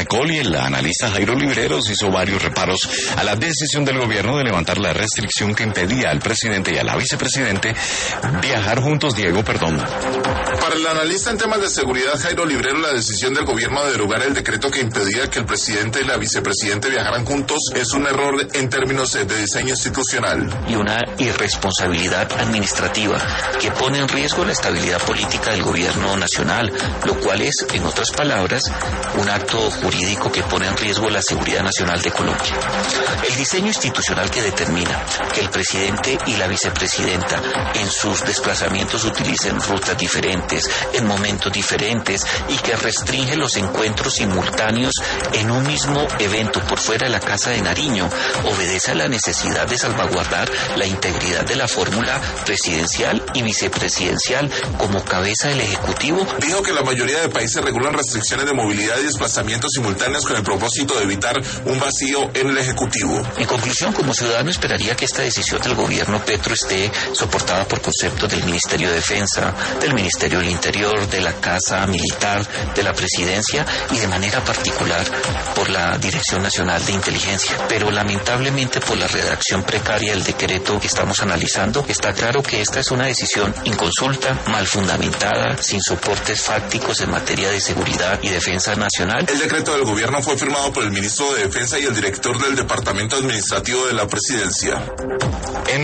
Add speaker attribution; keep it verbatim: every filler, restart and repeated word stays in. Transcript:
Speaker 1: Caracol y el analista Jairo Libreros hizo varios reparos a la decisión del gobierno de levantar la restricción que impedía al presidente y a la vicepresidente viajar juntos. Diego, perdón.
Speaker 2: Para el analista en temas de seguridad Jairo Librero, la decisión del gobierno de derogar el decreto que impedía que el presidente y la vicepresidente viajaran juntos es un error en términos de diseño institucional.
Speaker 3: Y una irresponsabilidad administrativa que pone en riesgo la estabilidad política del gobierno nacional, lo cual es, en otras palabras, un acto jurídico que pone en riesgo la seguridad nacional de Colombia. El diseño institucional que determina que el presidente y la vicepresidenta en sus desplazamientos utilicen rutas diferentes, en momentos diferentes, y que restringe los encuentros simultáneos en un mismo evento por fuera de la Casa de Nariño, obedece a la necesidad de salvaguardar la integridad de la fórmula presidencial y vicepresidencial como cabeza del Ejecutivo.
Speaker 2: Dijo que la mayoría de países regulan restricciones de movilidad y desplazamientos simultáneos con el propósito de evitar un vacío en el Ejecutivo.
Speaker 3: En conclusión, como ciudadano esperaría que esta decisión del gobierno Petro esté soportada por conceptos del Ministerio de Defensa, del Ministerio del Interior, de la Casa Militar, de la Presidencia y de manera particular por la Dirección Nacional de Inteligencia. Pero lamentablemente por la redacción precaria del decreto que estamos analizando, está claro que esta es una decisión inconsulta, mal fundamentada, sin soportes fácticos en materia de seguridad y defensa nacional.
Speaker 2: El decreto del gobierno fue firmado por el ministro de Defensa y el director del Departamento Administrativo de la Presidencia.
Speaker 1: En